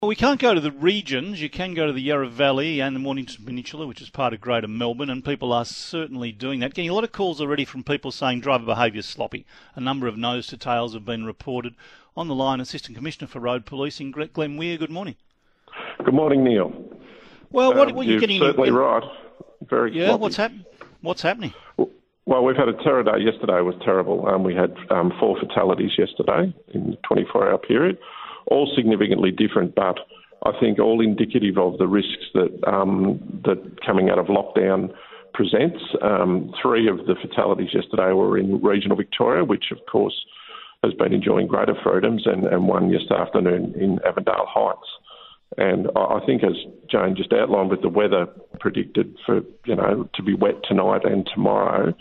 Well, we can't go to the regions. You can go to the Yarra Valley and the Mornington Peninsula, which is part of Greater Melbourne, and people are certainly doing that. Getting a lot of calls already from people saying driver behaviour is sloppy. A number of nose to tails have been reported. On the line, Assistant Commissioner for Road Policing, Glenn Weir. Good morning. Good morning, Neil. Well, what are you You're getting? certainly right. Very Yeah, sloppy. what's happening? Well, we've had a terror day. Yesterday was terrible. We had 4 fatalities yesterday in the 24-hour period, all significantly different, but I think all indicative of the risks that coming out of lockdown presents. 3 of the fatalities yesterday were in regional Victoria, which of course has been enjoying greater freedoms, and one yesterday afternoon in Avondale Heights. And I think, as Jane just outlined, with the weather predicted for to be wet tonight and tomorrow,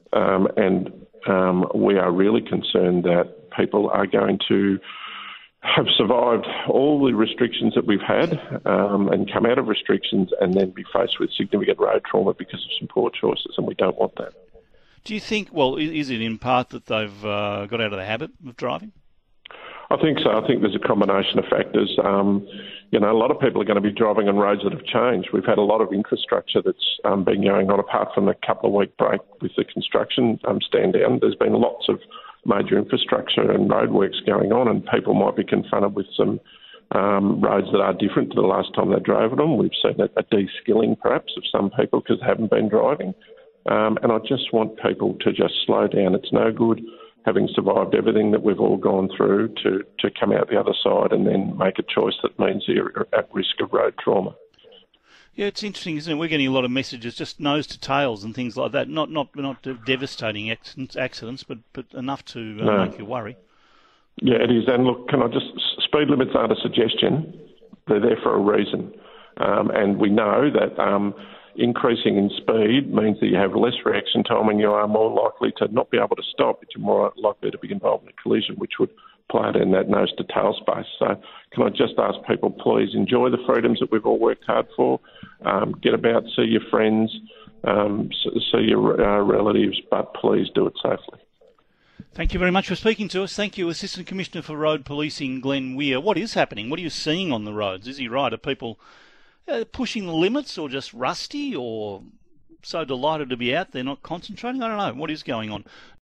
we are really concerned that people are going to have survived all the restrictions that we've had and come out of restrictions and then be faced with significant road trauma because of some poor choices, and we don't want that. Do you think, well, is it in part that they've got out of the habit of driving? I think so. I think there's a combination of factors. A lot of people are going to be driving on roads that have changed. We've had a lot of infrastructure that's been going on, apart from a couple of week break with the construction stand down. There's been lots of major infrastructure and roadworks going on, and people might be confronted with some roads that are different to the last time they drove them. We've seen a de-skilling perhaps of some people because they haven't been driving. And I just want people to just slow down. It's no good having survived everything that we've all gone through to come out the other side and then make a choice that means you're at risk of road trauma. Yeah, it's interesting, isn't it? We're getting a lot of messages, just nose to tails and things like that. Not devastating accidents, but enough to make you worry. Yeah, it is. And look, speed limits aren't a suggestion. They're there for a reason. And we know that increasing in speed means that you have less reaction time and you are more likely to not be able to stop, but you're more likely to be involved in a collision, which would play out in that nose to tail space. So can I just ask people, please enjoy the freedoms that we've all worked hard for. Get about, see your friends, see your relatives, but please do it safely. Thank you very much for speaking to us. Thank you, Assistant Commissioner for Road Policing, Glenn Weir. What is happening? What are you seeing on the roads? Is he right? Are people pushing the limits, or just rusty, or so delighted to be out there not concentrating? I don't know. What is going on?